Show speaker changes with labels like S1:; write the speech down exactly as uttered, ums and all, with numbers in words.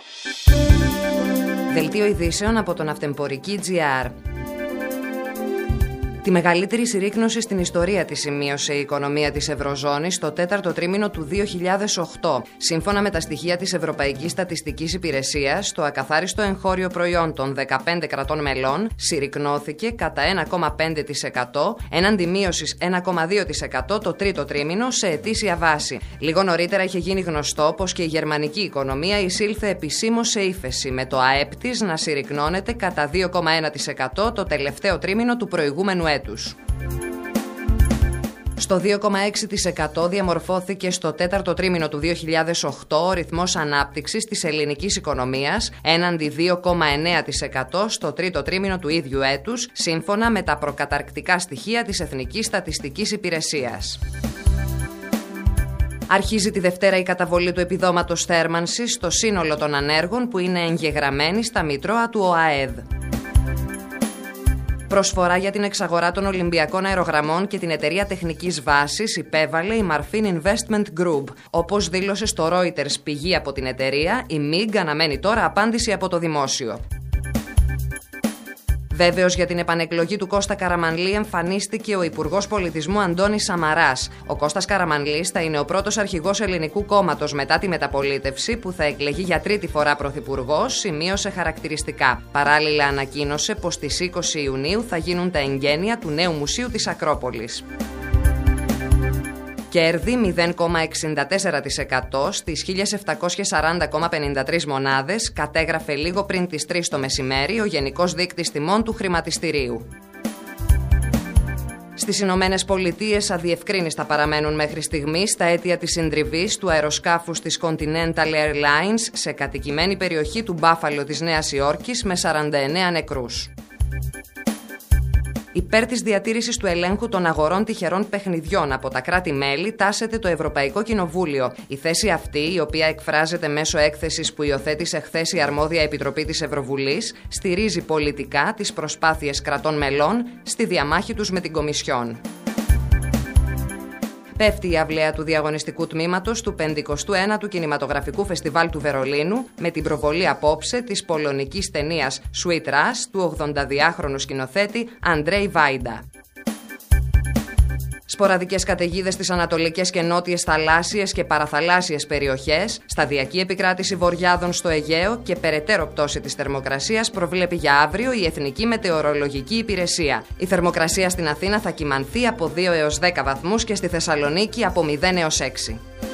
S1: Δελτίο ειδήσεων από τον Ναυτεμπορική τζι αρ. Τη μεγαλύτερη συρρίκνωση στην ιστορία της σημείωσε η οικονομία της Ευρωζώνης στο τέταρτο τρίμηνο του δύο χιλιάδες οκτώ. Σύμφωνα με τα στοιχεία της Ευρωπαϊκής Στατιστικής Υπηρεσίας, το ακαθάριστο εγχώριο προϊόν των δεκαπέντε κρατών μελών συρρικνώθηκε κατά ένα κόμμα πέντε τοις εκατό, έναντι μείωσης ένα κόμμα δύο τοις εκατό το τρίτο τρίμηνο σε ετήσια βάση. Λίγο νωρίτερα είχε γίνει γνωστό πως και η γερμανική οικονομία εισήλθε επισήμως σε ύφεση, με το ΑΕΠ της να συρρικνώνεται κατά δύο κόμμα ένα τοις εκατό το τελευταίο τρίμηνο του προηγούμενου έτους. Στο δύο κόμμα έξι τοις εκατό διαμορφώθηκε στο τέταρτο τρίμηνο του δύο χιλιάδες οκτώ ο ρυθμός ανάπτυξης της ελληνικής οικονομίας, έναντι δύο κόμμα εννέα τοις εκατό στο τρίτο τρίμηνο του ίδιου έτους, σύμφωνα με τα προκαταρκτικά στοιχεία της Εθνικής Στατιστικής Υπηρεσίας. Αρχίζει τη Δευτέρα η καταβολή του επιδόματος θέρμανσης στο σύνολο των ανέργων που είναι εγγεγραμμένοι στα μητρώα του ΟΑΕΔ. Προσφορά για την εξαγορά των Ολυμπιακών Αερογραμμών και την εταιρεία τεχνικής βάσης υπέβαλε η Marfin Investment Group. Όπως δήλωσε στο Reuters πηγή από την εταιρεία, η ΜΙΓ αναμένει τώρα απάντηση από το δημόσιο. Βέβαιος για την επανεκλογή του Κώστα Καραμανλή εμφανίστηκε ο Υπουργός Πολιτισμού Αντώνης Σαμαράς. Ο Κώστας Καραμανλής θα είναι ο πρώτος αρχηγός ελληνικού κόμματος μετά τη μεταπολίτευση που θα εκλεγεί για τρίτη φορά πρωθυπουργός, σημείωσε χαρακτηριστικά. Παράλληλα ανακοίνωσε πως στις είκοσι Ιουνίου θα γίνουν τα εγγένεια του νέου μουσείου της Ακρόπολης. Κέρδη μηδέν κόμμα εξήντα τέσσερα τοις εκατό στις χίλια επτακόσια σαράντα κόμμα πενήντα τρεις μονάδες, κατέγραφε λίγο πριν τις τρεις το μεσημέρι ο Γενικός Δείκτης Τιμών του Χρηματιστηρίου. Στις Ηνωμένες Πολιτείες αδιευκρίνιστα παραμένουν μέχρι στιγμής τα αίτια της συντριβής του αεροσκάφους της Continental Airlines σε κατοικημένη περιοχή του Μπάφαλο της Νέας Υόρκης με σαράντα εννέα νεκρούς. Υπέρ της διατήρησης του ελέγχου των αγορών τυχερών παιχνιδιών από τα κράτη-μέλη τάσεται το Ευρωπαϊκό Κοινοβούλιο. Η θέση αυτή, η οποία εκφράζεται μέσω έκθεσης που υιοθέτησε χθες η αρμόδια Επιτροπή της Ευρωβουλής, στηρίζει πολιτικά τις προσπάθειες κρατών μελών στη διαμάχη τους με την Κομισιόν. Πέφτει η αυλαία του διαγωνιστικού τμήματος του πενηκοστού ένατου Κινηματογραφικού Φεστιβάλ του Βερολίνου με την προβολή απόψε της πολωνικής ταινίας Sweet Rush του ογδονταδυάχρονου σκηνοθέτη Αντρέι Βάιντα. Σποραδικές καταιγίδες στις ανατολικές και νότιες θαλάσσιες και παραθαλάσσιες περιοχές, σταδιακή επικράτηση βορειάδων στο Αιγαίο και περαιτέρω πτώση της θερμοκρασίας προβλέπει για αύριο η Εθνική Μετεωρολογική Υπηρεσία. Η θερμοκρασία στην Αθήνα θα κυμανθεί από δύο έως δέκα βαθμούς και στη Θεσσαλονίκη από μηδέν έως έξι.